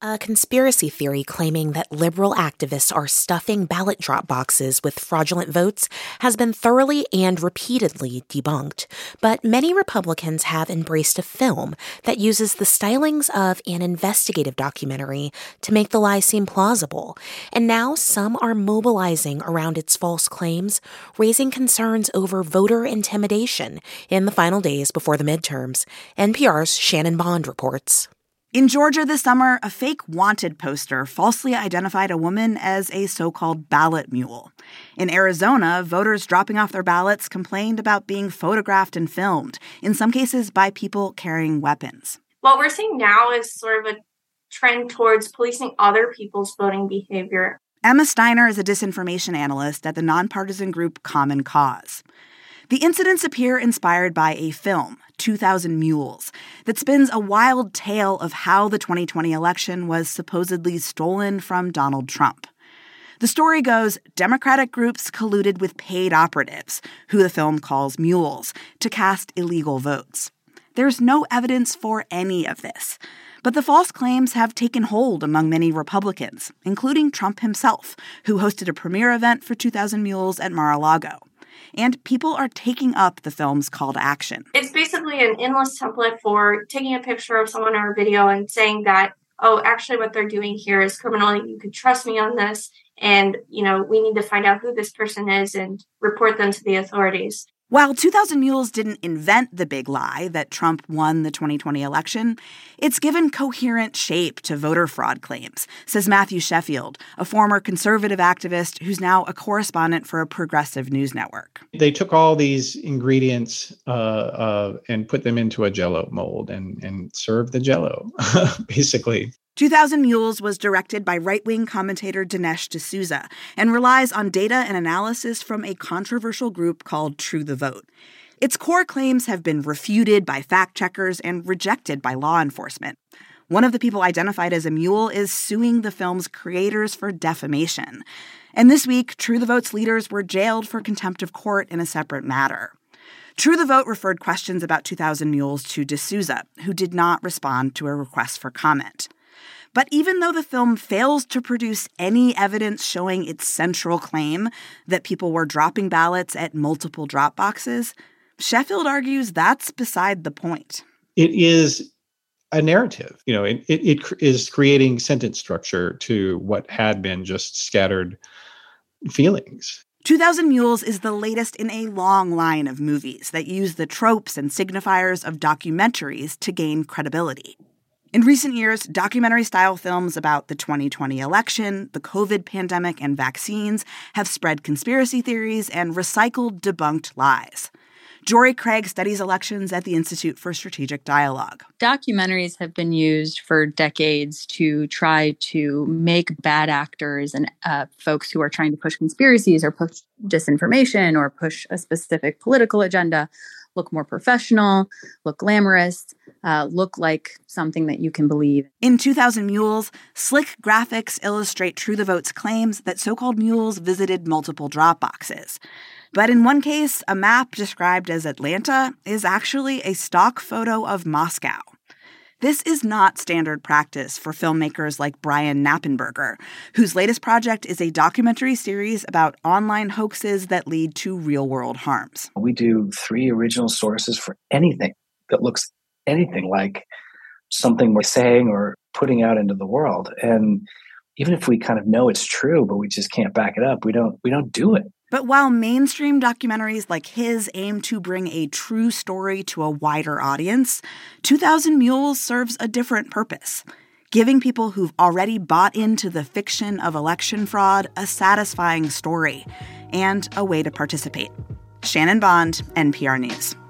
A conspiracy theory claiming that liberal activists are stuffing ballot drop boxes with fraudulent votes has been thoroughly and repeatedly debunked. But many Republicans have embraced a film that uses the stylings of an investigative documentary to make the lie seem plausible. And now some are mobilizing around its false claims, raising concerns over voter intimidation in the final days before the midterms. NPR's Shannon Bond reports. In Georgia this summer, a fake wanted poster falsely identified a woman as a so-called ballot mule. In Arizona, voters dropping off their ballots complained about being photographed and filmed, in some cases by people carrying weapons. What we're seeing now is sort of a trend towards policing other people's voting behavior. Emma Steiner is a disinformation analyst at the nonpartisan group Common Cause. The incidents appear inspired by a film, 2000 Mules, that spins a wild tale of how the 2020 election was supposedly stolen from Donald Trump. The story goes, Democratic groups colluded with paid operatives, who the film calls mules, to cast illegal votes. There's no evidence for any of this. But the false claims have taken hold among many Republicans, including Trump himself, who hosted a premiere event for 2000 Mules at Mar-a-Lago. And people are taking up the film's call to action. It's basically an endless template for taking a picture of someone or a video and saying that, oh, actually what they're doing here is criminal. You can trust me on this. And, we need to find out who this person is and report them to the authorities. While 2000 Mules didn't invent the big lie that Trump won the 2020 election, it's given coherent shape to voter fraud claims, says Matthew Sheffield, a former conservative activist who's now a correspondent for a progressive news network. They took all these ingredients and put them into a Jell-O mold and served the Jell-O, basically. 2000 Mules was directed by right-wing commentator Dinesh D'Souza and relies on data and analysis from a controversial group called True the Vote. Its core claims have been refuted by fact-checkers and rejected by law enforcement. One of the people identified as a mule is suing the film's creators for defamation. And this week, True the Vote's leaders were jailed for contempt of court in a separate matter. True the Vote referred questions about 2000 Mules to D'Souza, who did not respond to a request for comment. But even though the film fails to produce any evidence showing its central claim that people were dropping ballots at multiple drop boxes, Sheffield argues that's beside the point. It is a narrative. It is creating sentence structure to what had been just scattered feelings. 2000 Mules is the latest in a long line of movies that use the tropes and signifiers of documentaries to gain credibility. In recent years, documentary-style films about the 2020 election, the COVID pandemic, and vaccines have spread conspiracy theories and recycled debunked lies. Jory Craig studies elections at the Institute for Strategic Dialogue. Documentaries have been used for decades to try to make bad actors and folks who are trying to push conspiracies or push disinformation or push a specific political agenda look more professional, look glamorous, look like something that you can believe. In 2000 Mules, slick graphics illustrate True the Vote's claims that so-called mules visited multiple drop boxes. But in one case, a map described as Atlanta is actually a stock photo of Moscow. This is not standard practice for filmmakers like Brian Knappenberger, whose latest project is a documentary series about online hoaxes that lead to real-world harms. We do 3 original sources for anything that looks anything like something we're saying or putting out into the world. And even if we kind of know it's true, but we just can't back it up, we don't do it. But while mainstream documentaries like his aim to bring a true story to a wider audience, 2000 Mules serves a different purpose, giving people who've already bought into the fiction of election fraud a satisfying story and a way to participate. Shannon Bond, NPR News.